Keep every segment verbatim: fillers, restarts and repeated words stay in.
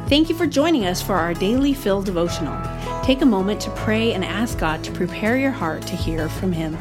Thank you for joining us for our Daily Fill devotional. Take a moment to pray and ask God to prepare your heart to hear from Him.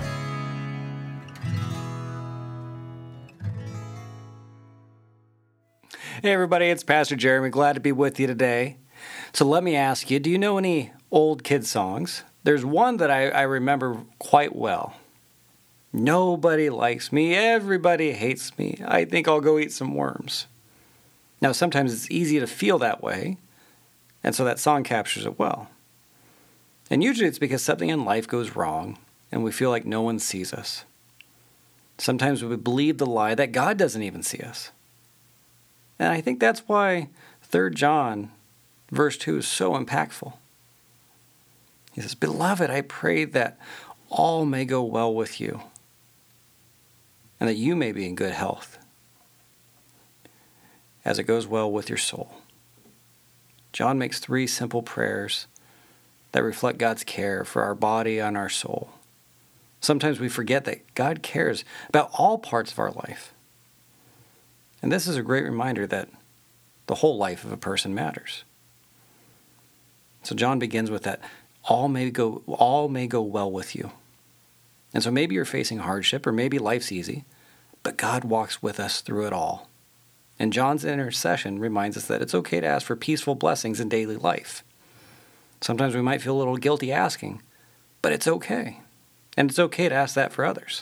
Hey everybody, it's Pastor Jeremy. Glad to be with you today. So let me ask you, do you know any old kid songs? There's one that I, I remember quite well. Nobody likes me, everybody hates me. I think I'll go eat some worms. Now sometimes it's easy to feel that way, and so that song captures it well. And usually it's because something in life goes wrong, and we feel like no one sees us. Sometimes we believe the lie that God doesn't even see us. And I think that's why Third John, verse two, is so impactful. He says, "Beloved, I pray that all may go well with you, and that you may be in good health, as it goes well with your soul." John makes three simple prayers that reflect God's care for our body and our soul. Sometimes we forget that God cares about all parts of our life. And this is a great reminder that the whole life of a person matters. So John begins with that, all may go, all may go well with you. And so maybe you're facing hardship, or maybe life's easy, but God walks with us through it all. And John's intercession reminds us that it's okay to ask for peaceful blessings in daily life. Sometimes we might feel a little guilty asking, but it's okay. And it's okay to ask that for others.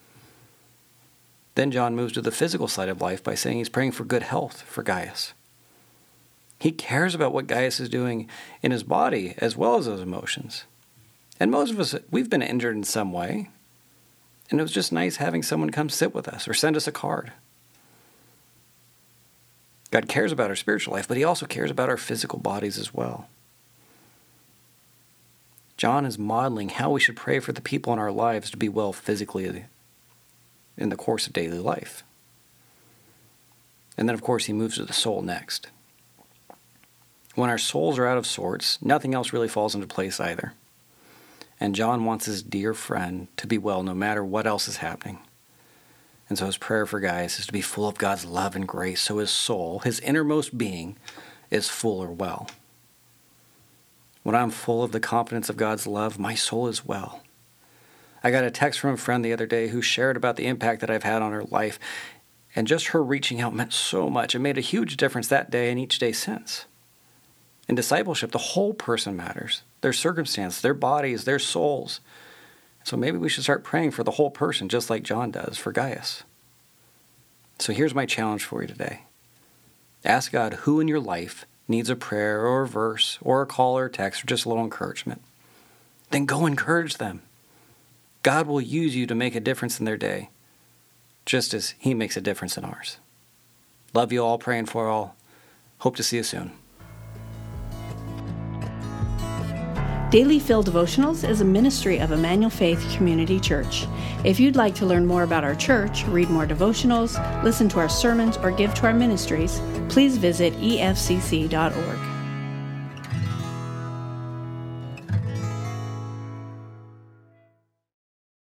Then John moves to the physical side of life by saying he's praying for good health for Gaius. He cares about what Gaius is doing in his body as well as his emotions. And most of us, we've been injured in some way. And it was just nice having someone come sit with us or send us a card. God cares about our spiritual life, but He also cares about our physical bodies as well. John is modeling how we should pray for the people in our lives to be well physically in the course of daily life. And then, of course, he moves to the soul next. When our souls are out of sorts, nothing else really falls into place either. And John wants his dear friend to be well no matter what else is happening. And so his prayer for Gaius is to be full of God's love and grace, so his soul, his innermost being, is full or well. When I'm full of the confidence of God's love, my soul is well. I got a text from a friend the other day who shared about the impact that I've had on her life, and just her reaching out meant so much. It made a huge difference that day and each day since. In discipleship, the whole person matters. Their circumstance, their bodies, their souls. So maybe we should start praying for the whole person, just like John does for Gaius. So here's my challenge for you today. Ask God who in your life needs a prayer or a verse or a call or a text or just a little encouragement. Then go encourage them. God will use you to make a difference in their day, just as He makes a difference in ours. Love you all, praying for all. Hope to see you soon. Daily Fill Devotionals is a ministry of Emmanuel Faith Community Church. If you'd like to learn more about our church, read more devotionals, listen to our sermons, or give to our ministries, please visit e f c c dot org.